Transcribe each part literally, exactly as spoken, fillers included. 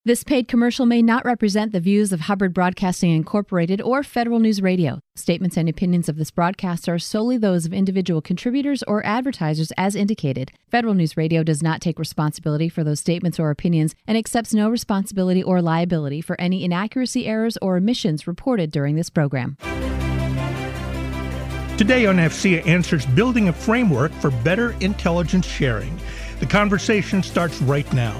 This paid commercial may not represent the views of Hubbard Broadcasting Incorporated or Federal News Radio. Statements and opinions of this broadcast are solely those of individual contributors or advertisers as indicated. Federal News Radio does not take responsibility for those statements or opinions and accepts no responsibility or liability for any inaccuracy, errors, or omissions reported during this program. Today on AFCEA Answers, building a framework for better intelligence sharing. The conversation starts right now.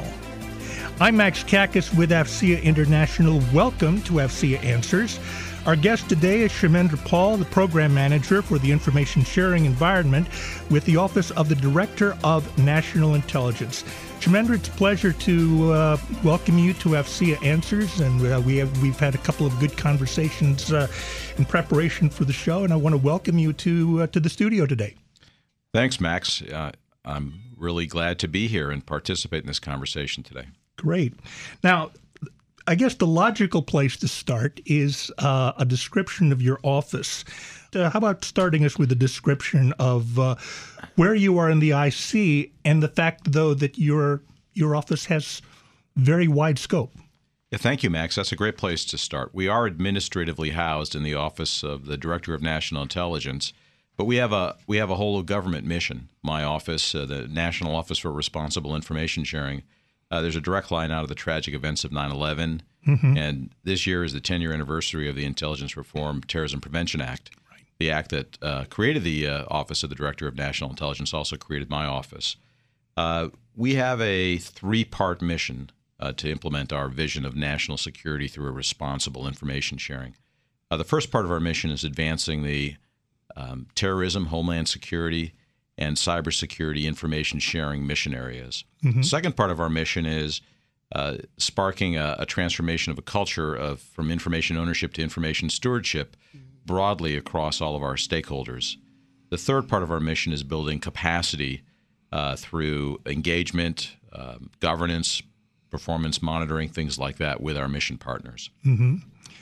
I'm Max Kakis with AFCEA International. Welcome to AFCEA Answers. Our guest today is Kshemendra Paul, the Program Manager for the Information Sharing Environment with the Office of the Director of National Intelligence. Kshemendra, it's a pleasure to uh, welcome you to AFCEA Answers, and uh, we have, we've had a couple of good conversations uh, in preparation for the show, and I want to welcome you to, uh, to the studio today. Thanks, Max. Uh, I'm really glad to be here and participate in this conversation today. Great. Now, I guess the logical place to start is uh, a description of your office. Uh, how about starting us with a description of uh, where you are in the I C and the fact, though, that your your office has very wide scope? Yeah, thank you, Max. That's a great place to start. We are administratively housed in the Office of the Director of National Intelligence, but we have a we have a whole of government mission. My office, uh, the National Office for Responsible Information Sharing, Uh, there's a direct line out of the tragic events of nine eleven, mm-hmm. and this year is the ten-year anniversary of the Intelligence Reform Terrorism Prevention Act. Right. The act that uh, created the uh, Office of the Director of National Intelligence also created my office. Uh, we have a three-part mission uh, to implement our vision of national security through a responsible information sharing. Uh, the first part of our mission is advancing the um, terrorism, homeland security, and cybersecurity information sharing mission areas. Mm-hmm. The second part of our mission is uh, sparking a, a transformation of a culture of from information ownership to information stewardship broadly across all of our stakeholders. The third part of our mission is building capacity uh, through engagement, um, governance, performance monitoring, things like that with our mission partners. Mm-hmm.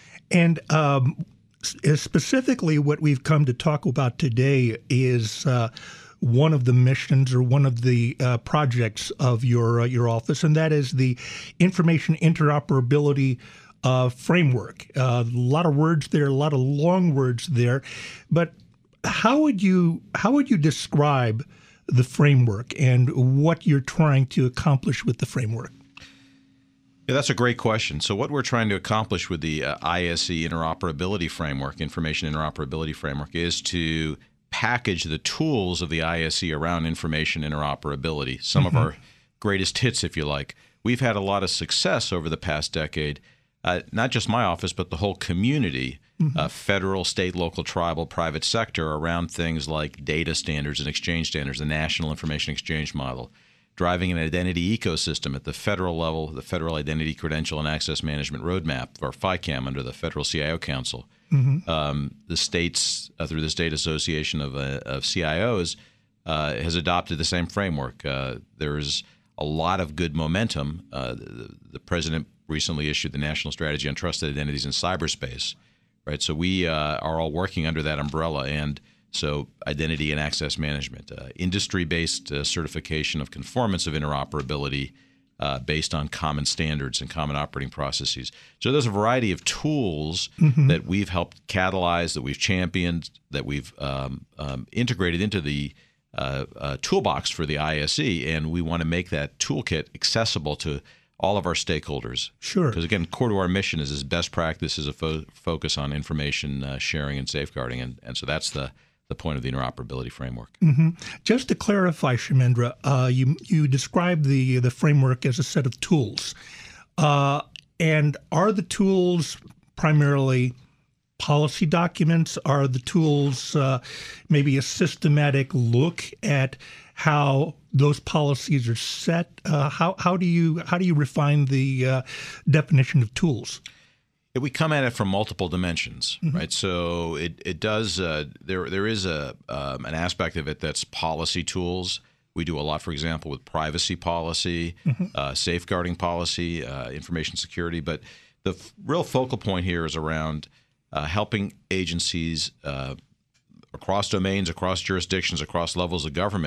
And um, specifically what we've come to talk about today is uh, one of the missions or one of the uh, projects of your uh, your office, and that is the information interoperability uh, framework. Uh, a lot of words there, a lot of long words there, but how would you how would you describe the framework and what you're trying to accomplish with the framework? Yeah, that's a great question. So what we're trying to accomplish with the uh, I S E interoperability framework, information interoperability framework, is to package the tools of the I S E around information interoperability, some mm-hmm. of our greatest hits, if you like. We've had a lot of success over the past decade, uh, not just my office, but the whole community, mm-hmm. uh, federal, state, local, tribal, private sector, around things like data standards and exchange standards, the National Information Exchange Model, driving an identity ecosystem at the federal level, the Federal Identity Credential and Access Management Roadmap, or FICAM, under the Federal C I O Council. Mm-hmm. Um, the states, uh, through the State Association of, uh, of C I Os, uh, has adopted the same framework. Uh, there's a lot of good momentum. Uh, the, the president recently issued the National Strategy on Trusted Identities in Cyberspace, right? So we uh, are all working under that umbrella, and so identity and access management, uh, industry-based uh, certification of conformance of interoperability, Uh, based on common standards and common operating processes. So there's a variety of tools mm-hmm. that we've helped catalyze, that we've championed, that we've um, um, integrated into the uh, uh, toolbox for the I S E, and we want to make that toolkit accessible to all of our stakeholders. Sure. Because, again, core to our mission is, is best practice is a fo- focus on information uh, sharing and safeguarding, and, and so that's the the point of the interoperability framework. Mm-hmm. Just to clarify, Kshemendra, uh, you you described the the framework as a set of tools. Uh, and are the tools primarily policy documents? Are the tools uh, maybe a systematic look at how those policies are set? Uh, how how do you how do you refine the uh, definition of tools? We come at it from multiple dimensions, mm-hmm. right? So it it does uh, there there is a um, an aspect of it that's policy tools. We do a lot, for example, with privacy policy, mm-hmm. uh, safeguarding policy, uh, information security. But the f- real focal point here is around uh, helping agencies uh, across domains, across jurisdictions, across levels of government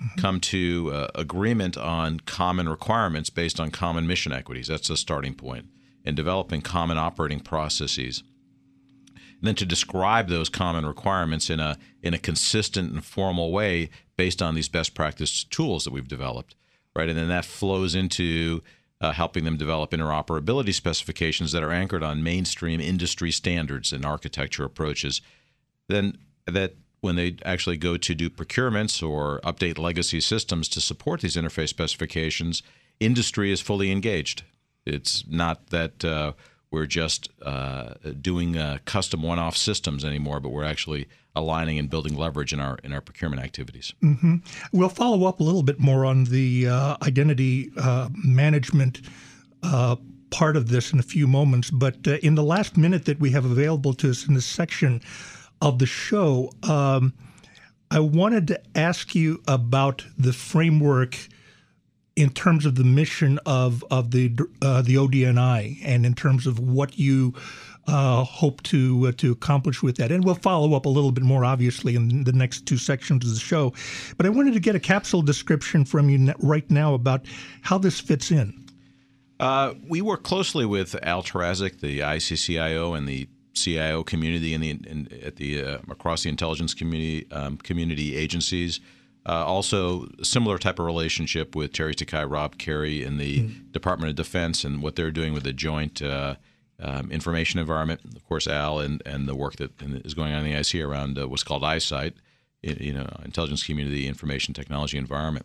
mm-hmm. come to uh, agreement on common requirements based on common mission equities. That's the starting point. And developing common operating processes. And then to describe those common requirements in a in a consistent and formal way based on these best practice tools that we've developed, right? And then that flows into uh, helping them develop interoperability specifications that are anchored on mainstream industry standards and architecture approaches. Then that when they actually go to do procurements or update legacy systems to support these interface specifications, industry is fully engaged. It's not that uh, we're just uh, doing uh, custom one-off systems anymore, but we're actually aligning and building leverage in our in our procurement activities. Mm-hmm. We'll follow up a little bit more on the uh, identity uh, management uh, part of this in a few moments. But uh, in the last minute that we have available to us in this section of the show, um, I wanted to ask you about the framework in terms of the mission of of the uh, the O D N I, and in terms of what you uh, hope to uh, to accomplish with that. And we'll follow up a little bit more, obviously, in the next two sections of the show. But I wanted to get a capsule description from you right now about how this fits in. Uh, we work closely with Al Tarazik, the I C C I O, and the C I O community, and the in, at the uh, across the intelligence community um, community agencies. Uh, also, similar type of relationship with Terry Takai, Rob Carey in the mm. Department of Defense, and what they're doing with the joint uh, um, information environment. Of course, Al and, and the work that is going on in the I C around uh, what's called ISITE, you know, Intelligence Community Information Technology Environment.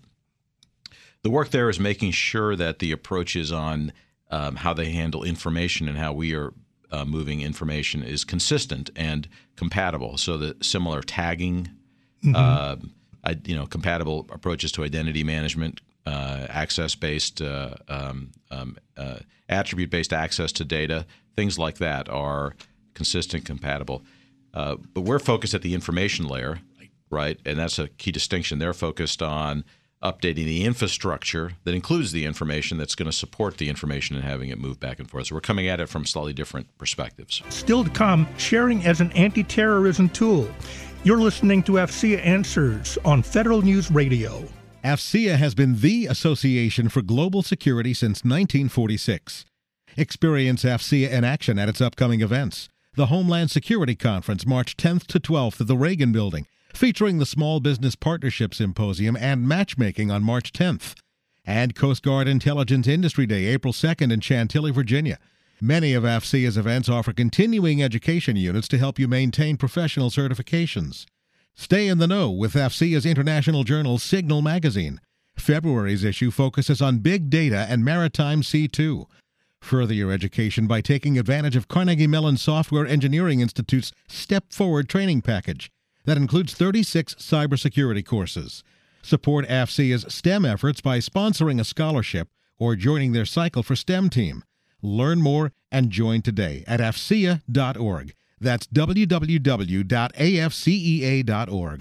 The work there is making sure that the approaches on um, how they handle information and how we are uh, moving information is consistent and compatible. So that similar tagging. Mm-hmm. Uh, you know, compatible approaches to identity management, uh, access-based, uh, um, um, uh, attribute-based access to data, things like that are consistent, compatible. Uh, but we're focused at the information layer, right? And that's a key distinction. They're focused on updating the infrastructure that includes the information that's going to support the information and having it move back and forth. So we're coming at it from slightly different perspectives. Still to come, sharing as an anti-terrorism tool. You're listening to AFCEA Answers on Federal News Radio. AFCEA has been the association for global security since nineteen forty-six. Experience AFCEA in action at its upcoming events. The Homeland Security Conference, March tenth to twelfth at the Reagan Building, featuring the Small Business Partnership Symposium and matchmaking on March tenth. And Coast Guard Intelligence Industry Day, April second in Chantilly, Virginia. Many of AFCEA's events offer continuing education units to help you maintain professional certifications. Stay in the know with AFCEA's international journal Signal Magazine. February's issue focuses on big data and maritime C two. Further your education by taking advantage of Carnegie Mellon Software Engineering Institute's Step Forward training package that includes thirty-six cybersecurity courses. Support AFCEA's STEM efforts by sponsoring a scholarship or joining their Cycle for STEM team. Learn more and join today at A F C E A dot org. That's w w w dot a f c e a dot org.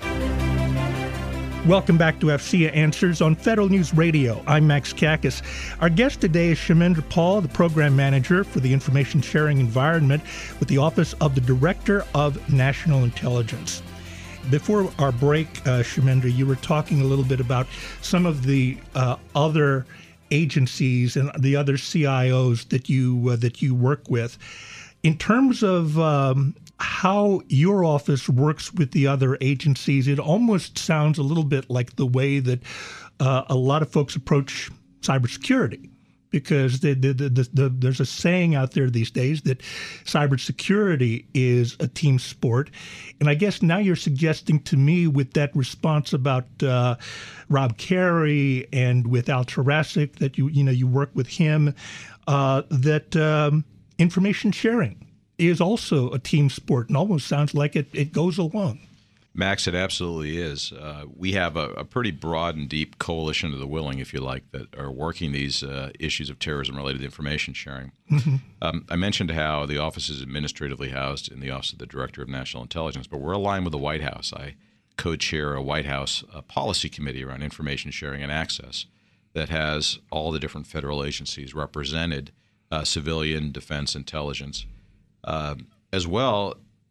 Welcome back to AFCEA Answers on Federal News Radio. I'm Max Kakis. Our guest today is Shemendra Paul, the Program Manager for the Information Sharing Environment with the Office of the Director of National Intelligence. Before our break, uh, Shemendra, you were talking a little bit about some of the uh, other agencies and the other C I Os that you uh, that you work with. In terms of um, how your office works with the other agencies, it almost sounds a little bit like the way that uh, a lot of folks approach cybersecurity, because the, the, the, the, there's a saying out there these days that cybersecurity is a team sport. And I guess now you're suggesting to me with that response about uh, Rob Carey and with Al Tarazik that you you know you work with him, uh, that um, information sharing is also a team sport, and almost sounds like it, it goes along. Max, it absolutely is. Uh, we have a, a pretty broad and deep coalition of the willing, if you like, that are working these uh, issues of terrorism-related information sharing. Mm-hmm. Um, I mentioned how the office is administratively housed in the Office of the Director of National Intelligence, but we're aligned with the White House. I co-chair a White House uh, policy committee around information sharing and access that has all the different federal agencies represented, uh, civilian, defense, intelligence. Uh, as well,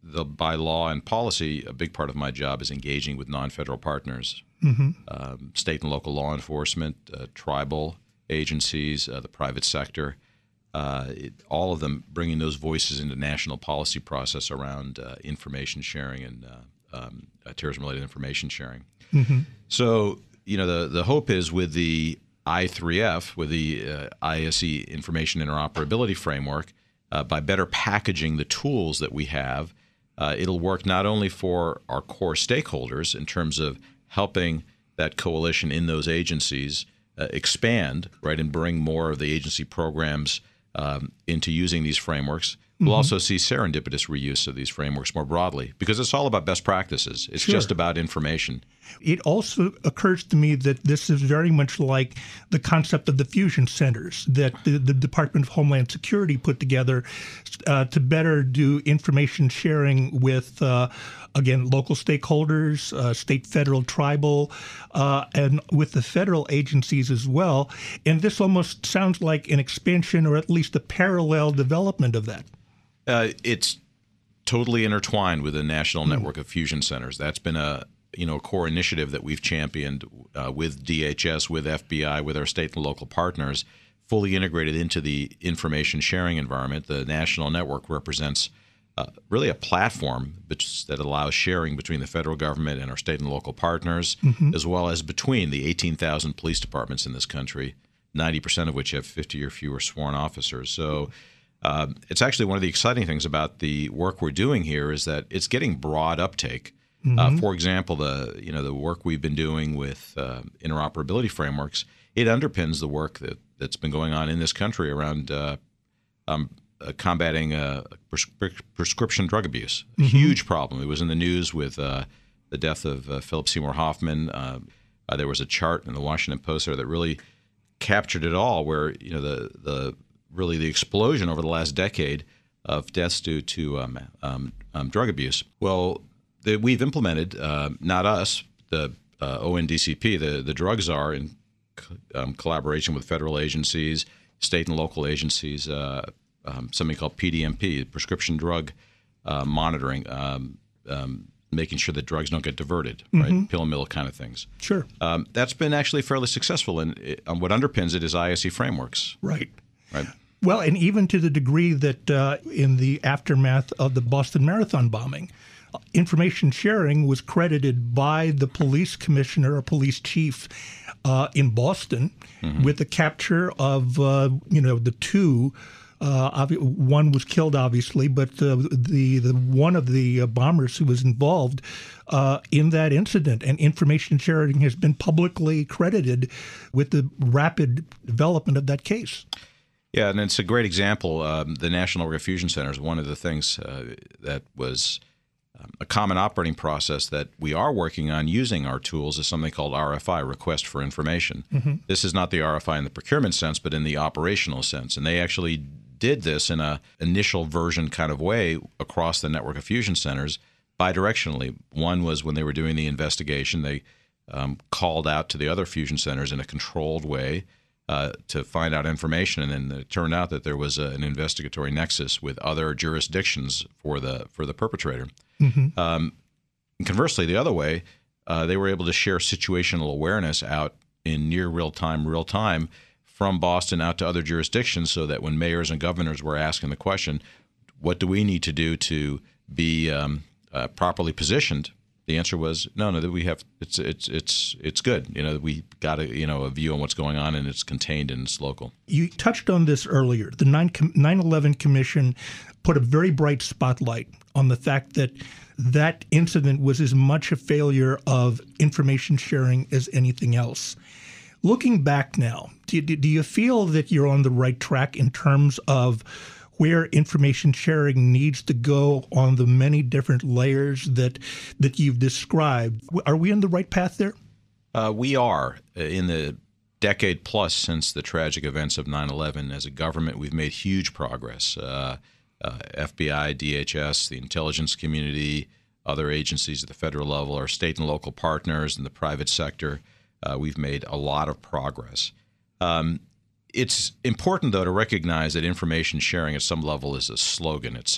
the, by law and policy, a big part of my job is engaging with non-federal partners, Mm-hmm. um, state and local law enforcement, uh, tribal agencies, uh, the private sector, uh, it, all of them bringing those voices into national policy process around uh, information sharing and uh, um, uh, terrorism-related information sharing. Mm-hmm. So, you know, the, the hope is with the I three F, with the uh, I S E Information Interoperability Framework, uh, by better packaging the tools that we have, uh, it'll work not only for our core stakeholders in terms of helping that coalition in those agencies uh, expand, right, and bring more of the agency programs um, into using these frameworks. We'll Mm-hmm. also see serendipitous reuse of these frameworks more broadly, because it's all about best practices. It's Sure. just about information. It also occurs to me that this is very much like the concept of the fusion centers that the, the Department of Homeland Security put together uh, to better do information sharing with, uh, again, local stakeholders, uh, state, federal, tribal, uh, and with the federal agencies as well. And this almost sounds like an expansion or at least a parallel development of that. Uh, it's totally intertwined with the national network of fusion centers. That's been a you know a core initiative that we've championed uh, with D H S, with F B I, with our state and local partners, fully integrated into the information sharing environment. The national network represents uh, really a platform that allows sharing between the federal government and our state and local partners, mm-hmm. as well as between the eighteen thousand police departments in this country, ninety percent of which have fifty or fewer sworn officers. So Uh, it's actually one of the exciting things about the work we're doing here is that it's getting broad uptake. Mm-hmm. Uh, for example, the you know the work we've been doing with uh, interoperability frameworks, it underpins the work that, that's been going on in this country around uh, um, uh, combating uh, pres- prescription drug abuse. A mm-hmm. huge problem. It was in the news with uh, the death of uh, Philip Seymour Hoffman. Uh, uh, there was a chart in the Washington Post there that really captured it all, where you know the the really the explosion over the last decade of deaths due to um, um, um, drug abuse. Well, the, we've implemented, uh, not us, the uh, O N D C P, the, the drug czar, in um, collaboration with federal agencies, state and local agencies, uh, um, something called P D M P, prescription drug uh, monitoring, um, um, making sure that drugs don't get diverted, mm-hmm. right? Pill and mill kind of things. Sure. Um, that's been actually fairly successful, and it, um, what underpins it is I S E frameworks. Right. Right. Well, and even to the degree that uh, in the aftermath of the Boston Marathon bombing, information sharing was credited by the police commissioner or police chief uh, in Boston mm-hmm. with the capture of, uh, you know, the two. Uh, one was killed, obviously, but uh, the the one of the uh, bombers who was involved uh, in that incident, and information sharing has been publicly credited with the rapid development of that case. Yeah, and it's a great example. Um, the National Network of Fusion Centers, one of the things uh, that was um, a common operating process that we are working on using our tools is something called R F I, Request for Information. Mm-hmm. This is not the R F I in the procurement sense, but in the operational sense. And they actually did this in a initial version kind of way across the network of fusion centers bidirectionally. One was when they were doing the investigation, they um, called out to the other fusion centers in a controlled way Uh, to find out information, and then it turned out that there was a, an investigatory nexus with other jurisdictions for the for the perpetrator. Mm-hmm. Um, and conversely, the other way, uh, they were able to share situational awareness out in near real time, real time from Boston out to other jurisdictions, so that when mayors and governors were asking the question, "What do we need to do to be um, uh, properly positioned?" The answer was no, no. That we have it's it's it's it's good. You know, we got a you know a view on what's going on, and it's contained and it's local. You touched on this earlier. The nine eleven Commission put a very bright spotlight on the fact that that incident was as much a failure of information sharing as anything else. Looking back now, do, do you feel that you're on the right track in terms of where information sharing needs to go on the many different layers that that you've described? Are we on the right path there? Uh, we are. In the decade plus since the tragic events of nine eleven, as a government, we've made huge progress. Uh, uh, F B I, D H S, the intelligence community, other agencies at the federal level, our state and local partners in the private sector, uh, we've made a lot of progress. Um, It's important, though, to recognize that information sharing at some level is a slogan. It's a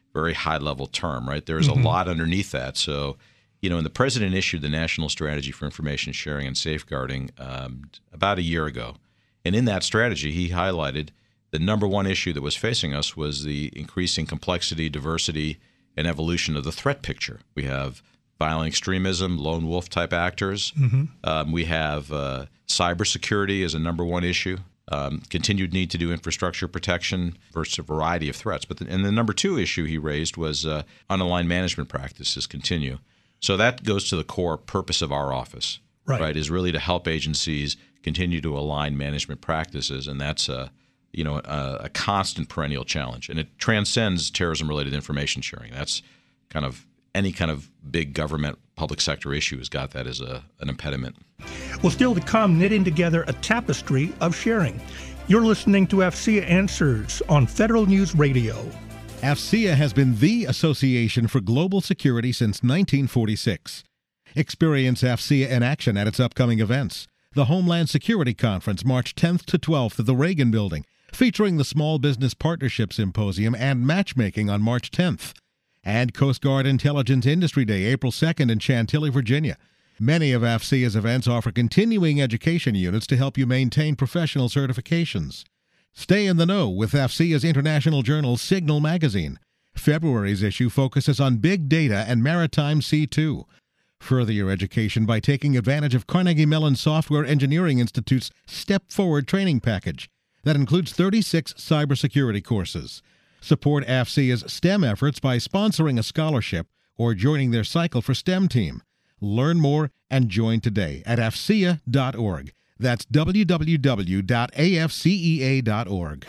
very high-level term, right? There's mm-hmm. a lot underneath that. So, you know, when the president issued the National Strategy for Information Sharing and Safeguarding um, about a year ago, and in that strategy, he highlighted the number one issue that was facing us was the increasing complexity, diversity, and evolution of the threat picture. We have violent extremism, lone wolf type actors. Mm-hmm. Um, we have uh, cybersecurity as a number one issue. Um, continued need to do infrastructure protection versus a variety of threats. But the, and the number two issue he raised was uh, unaligned management practices continue. So that goes to the core purpose of our office, right? right is really to help agencies continue to align management practices, and that's a you know a, a constant perennial challenge, and it transcends terrorism-related information sharing. That's kind of any kind of big government public sector issue has got that as a, an impediment. Well, still to come, knitting together a tapestry of sharing. You're listening to AFCEA Answers on Federal News Radio. AFCEA has been the association for global security since nineteen forty-six. Experience AFCEA in action at its upcoming events. The Homeland Security Conference, March tenth to twelfth at the Reagan Building, featuring the Small Business Partnership Symposium and matchmaking on March tenth. And Coast Guard Intelligence Industry Day, April second in Chantilly, Virginia. Many of AFCEA's events offer continuing education units to help you maintain professional certifications. Stay in the know with AFCEA's international journal Signal Magazine. February's issue focuses on big data and maritime C two. Further your education by taking advantage of Carnegie Mellon Software Engineering Institute's Step Forward training package that includes thirty-six cybersecurity courses. Support AFCEA's STEM efforts by sponsoring a scholarship or joining their Cycle for STEM team. Learn more and join today at A F C E A dot org. That's w w w dot a f c e a dot org.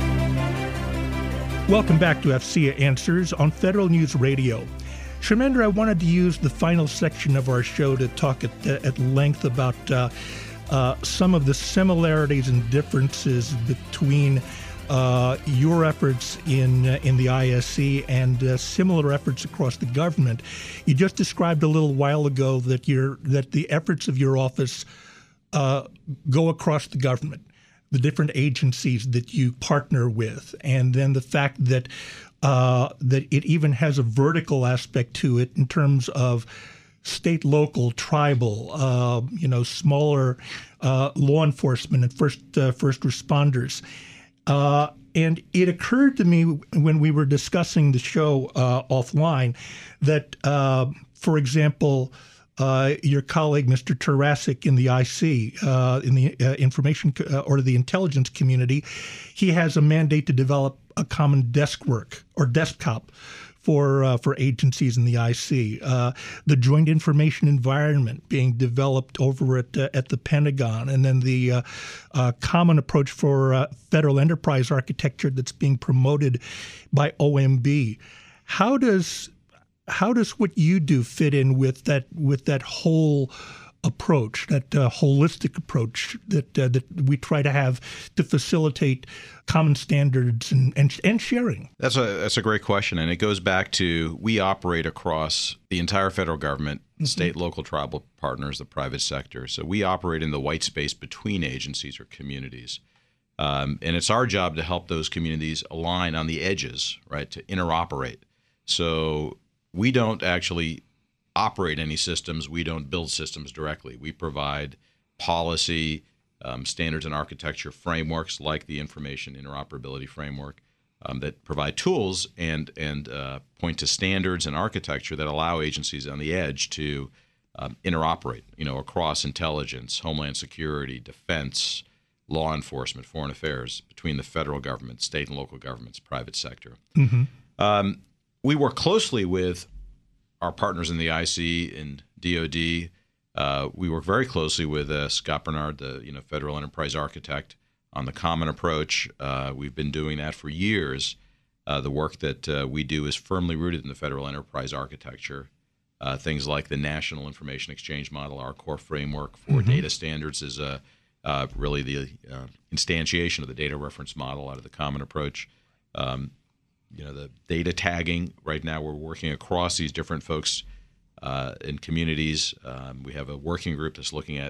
Welcome back to AFCEA Answers on Federal News Radio. Sharmendra, I wanted to use the final section of our show to talk at, uh, at length about uh, uh, some of the similarities and differences between Uh, your efforts in uh, in the I S C and uh, similar efforts across the government. You just described a little while ago that your that the efforts of your office uh, go across the government, the different agencies that you partner with, and then the fact that uh, that it even has a vertical aspect to it in terms of state, local, tribal, uh, you know, smaller uh, law enforcement and first uh, first responders. Uh, and it occurred to me when we were discussing the show uh, offline that, uh, for example, uh, your colleague, Mister Tarasik in the I C, uh, in the uh, information uh, or the intelligence community, he has a mandate to develop a common desk work or desktop for uh, for agencies in the I C. Uh, the joint information environment being developed over at uh, at the Pentagon, and then the uh, uh, common approach for uh, federal enterprise architecture that's being promoted by O M B. How does how does what you do fit in with that with that whole approach, that uh, holistic approach that uh, that we try to have to facilitate common standards and, and and sharing? That's a that's a great question, and it goes back to we operate across the entire federal government, mm-hmm. state, local, tribal partners, the private sector. So we operate in the white space between agencies or communities, um, and it's our job to help those communities align on the edges, right, to interoperate. So we don't actually operate any systems. We don't build systems directly. We provide policy, um, standards and architecture frameworks like the Information Interoperability Framework um, that provide tools and and uh, point to standards and architecture that allow agencies on the edge to um, interoperate, you know, across intelligence, homeland security, defense, law enforcement, foreign affairs, between the federal government, state and local governments, private sector. Mm-hmm. Um, we work closely with our partners in the I C and D O D. Uh, we work very closely with uh, Scott Bernard, the you know federal enterprise architect, on the common approach. Uh, we've been doing that for years. Uh, the work that uh, we do is firmly rooted in the federal enterprise architecture. Uh, things like the National Information Exchange Model, our core framework for mm-hmm. data standards, is uh, uh, really the uh, instantiation of the data reference model out of the common approach. Um, You know, the data tagging, right now we're working across these different folks uh, in communities. Um, we have a working group that's looking at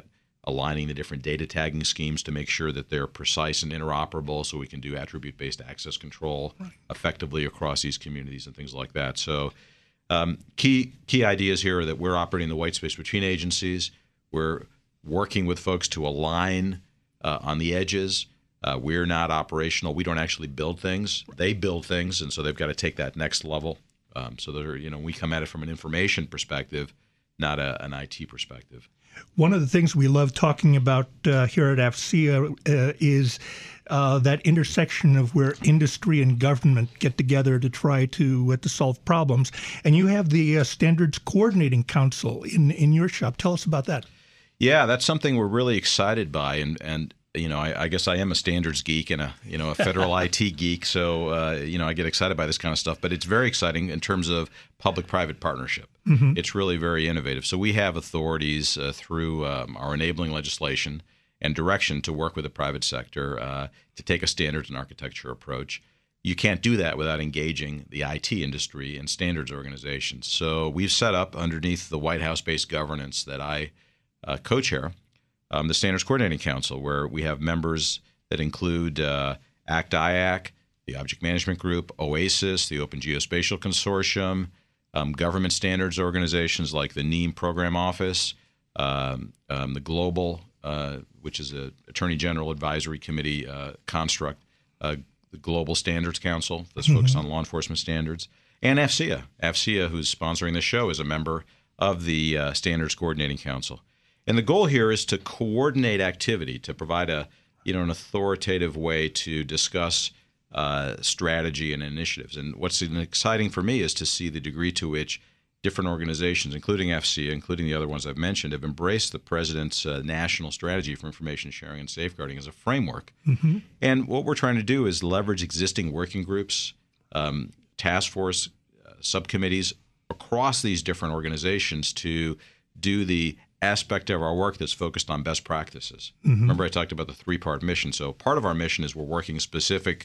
aligning the different data tagging schemes to make sure that they're precise and interoperable so we can do attribute-based access control right. effectively across these communities and things like that. So um, key key ideas here are that we're operating the white space between agencies. We're working with folks to align uh, on the edges. Uh, we're not operational. We don't actually build things. They build things, and so they've got to take that next level. Um, so they're, you know, we come at it from an information perspective, not a, an I T perspective. One of the things we love talking about uh, here at A F C E A uh, is uh, that intersection of where industry and government get together to try to uh, to solve problems. And you have the uh, Standards Coordinating Council in, in your shop. Tell us about that. Yeah, that's something we're really excited by, and and you know, I, I guess I am a standards geek and a you know a federal I T geek, so uh, you know I get excited by this kind of stuff. But it's very exciting in terms of public-private partnership. Mm-hmm. It's really very innovative. So we have authorities uh, through um, our enabling legislation and direction to work with the private sector uh, to take a standards and architecture approach. You can't do that without engaging the I T industry and standards organizations. So we've set up underneath the White House-based governance that I uh, co-chair. Um, the Standards Coordinating Council, where we have members that include uh, A C T I A C, the Object Management Group, OASIS, the Open Geospatial Consortium, um, government standards organizations like the NEAM Program Office, um, um, the Global, uh, which is an Attorney General Advisory Committee uh, construct, uh, the Global Standards Council that's mm-hmm. focused on law enforcement standards, and A F C E A. A F C E A, who's sponsoring the show, is a member of the uh, Standards Coordinating Council. And the goal here is to coordinate activity, to provide a, you know, an authoritative way to discuss uh, strategy and initiatives. And what's exciting for me is to see the degree to which different organizations, including A F C E A, including the other ones I've mentioned, have embraced the President's uh, national strategy for information sharing and safeguarding as a framework. Mm-hmm. And what we're trying to do is leverage existing working groups, um, task force, uh, subcommittees across these different organizations to do the aspect of our work that's focused on best practices. Mm-hmm. Remember I talked about the three-part mission. So part of our mission is we're working specific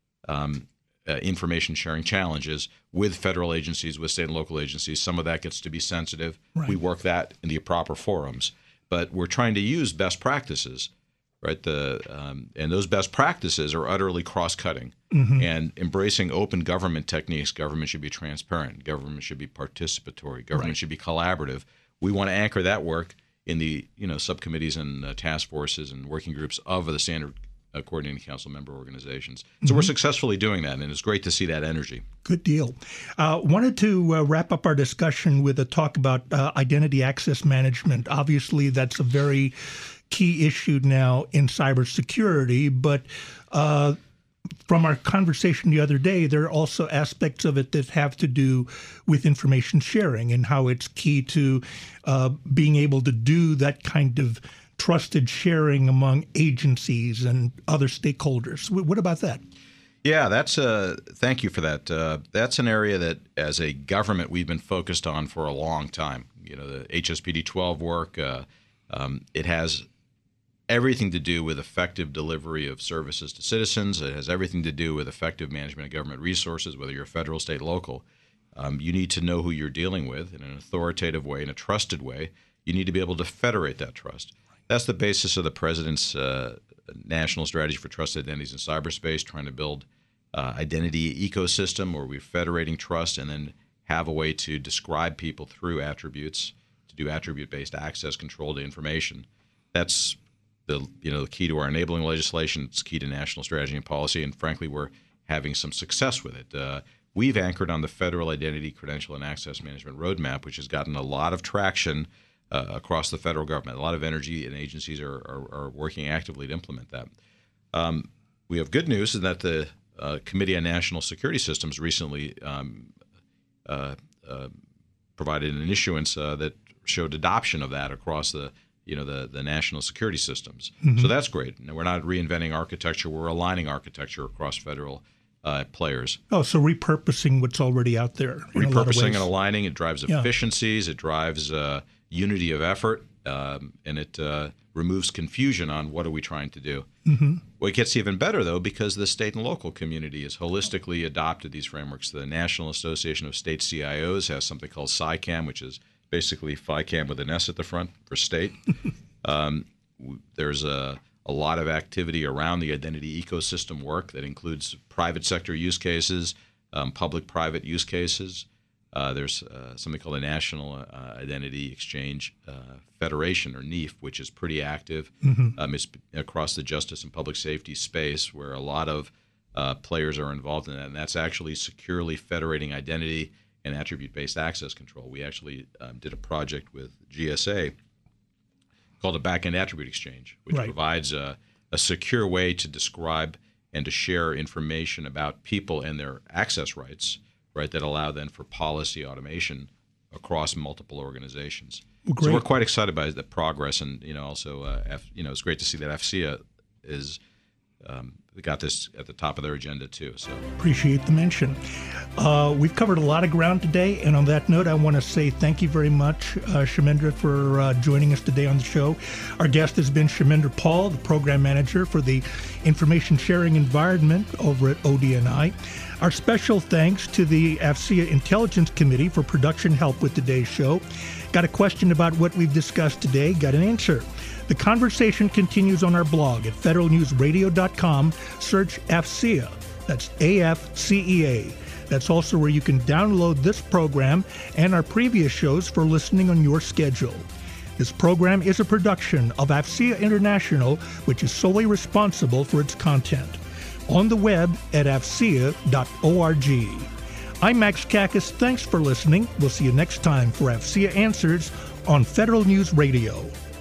um, uh, information sharing challenges with federal agencies, with state and local agencies. Some of that gets to be sensitive. Right. We work that in the proper forums. But we're trying to use best practices, right? The um, and those best practices are utterly cross-cutting. Mm-hmm. And embracing open government techniques. Government should be transparent. Government should be participatory. Government right. should be collaborative. We want to anchor that work in the you know subcommittees and uh, task forces and working groups of the Standard uh, Coordinating Council member organizations. So mm-hmm. we're successfully doing that, and it's great to see that energy. Good deal. Uh, wanted to uh, wrap up our discussion with a talk about uh, identity access management. Obviously, that's a very key issue now in cybersecurity, but uh, from our conversation the other day, there are also aspects of it that have to do with information sharing and how it's key to uh, being able to do that kind of trusted sharing among agencies and other stakeholders. What about that? Yeah, that's a thank you for that. Uh, that's an area that, as a government, we've been focused on for a long time. You know, the H S P D twelve work. Uh, um, it has everything to do with effective delivery of services to citizens. It has everything to do with effective management of government resources, whether you're federal, state, local. Um, you need to know who you're dealing with in an authoritative way, in a trusted way. You need to be able to federate that trust. That's the basis of the President's uh, national strategy for trusted identities in cyberspace, trying to build uh, identity ecosystem where we're federating trust and then have a way to describe people through attributes, to do attribute-based access control to information. That's the you know the key to our enabling legislation. It's key to national strategy and policy, and frankly, we're having some success with it. Uh, we've anchored on the Federal Identity, Credential, and Access Management Roadmap, which has gotten a lot of traction uh, across the federal government. A lot of energy and agencies are, are, are working actively to implement that. Um, we have good news in that the uh, Committee on National Security Systems recently um, uh, uh, provided an issuance uh, that showed adoption of that across the you know, the, the national security systems. Mm-hmm. So that's great. Now, we're not reinventing architecture. We're aligning architecture across federal uh, players. Oh, so repurposing what's already out there. Repurposing and aligning. It drives efficiencies. Yeah. It drives uh, unity of effort, um, and it uh, removes confusion on what are we trying to do. Mm-hmm. Well, it gets even better, though, because the state and local community has holistically adopted these frameworks. The National Association of State C I Os has something called SICAM, which is basically FICAM with an S at the front for state. um, w- there's a, a lot of activity around the identity ecosystem work that includes private sector use cases, um, public-private use cases. Uh, there's uh, something called the National uh, Identity Exchange uh, Federation, or N I F, which is pretty active. Mm-hmm. Um, it's across the justice and public safety space, where a lot of uh, players are involved in that, and that's actually securely federating identity and attribute-based access control. We actually um, did a project with G S A called a Backend Attribute Exchange, which right. provides a, a secure way to describe and to share information about people and their access rights, right, that allow then for policy automation across multiple organizations. Great. So we're quite excited by the progress, and you know, also, uh, F, you know, it's great to see that F C A is um, got this at the top of their agenda too. So appreciate the mention. Uh, we've covered a lot of ground today, and on that note, I want to say thank you very much, uh, Shamendra, for uh, joining us today on the show. Our guest has been Shamendra Paul, the program manager for the information sharing environment over at O D N I. Our special thanks to the A F C A Intelligence Committee for production help with today's show. Got a question about what we've discussed today? Got an answer. The conversation continues on our blog at federal news radio dot com. Search A F C A. That's A F C E A. That's also where you can download this program and our previous shows for listening on your schedule. This program is a production of A F C A International, which is solely responsible for its content. On the web at A F C A dot org. I'm Max Kakis. Thanks for listening. We'll see you next time for A F C A Answers on Federal News Radio.